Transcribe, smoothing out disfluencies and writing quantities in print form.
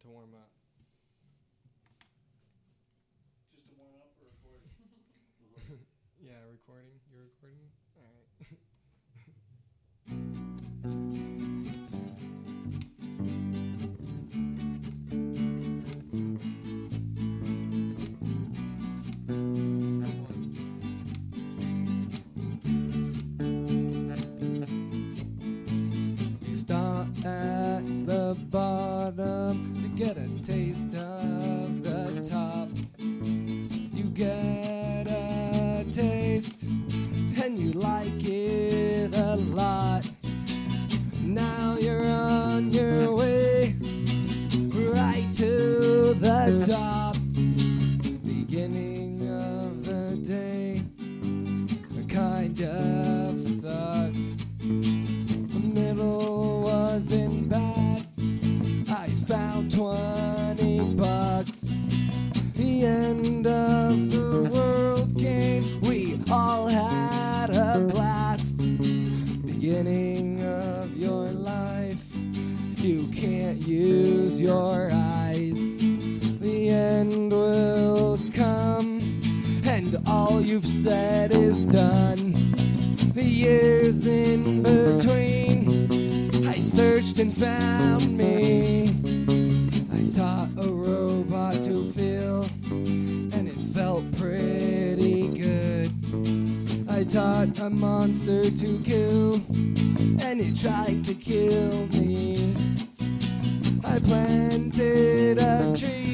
to warm up. Just to warm up or recording? Yeah, recording. You're recording? All right. You start at the bottom to get a taste of the top. You get a taste and you like it a lot. Now you're on your way right to the top. Beginning of the day kind of sucked. The middle wasn't bad. I found $20. The end of the world came. We all had a blast. Beginning of your life, you can't use your eyes. The end will come, and all you've said is done. The years in between, I searched and found me. I taught a robot to feel, and it felt pretty good. I taught a monster to kill, and it tried to kill me. I planted a tree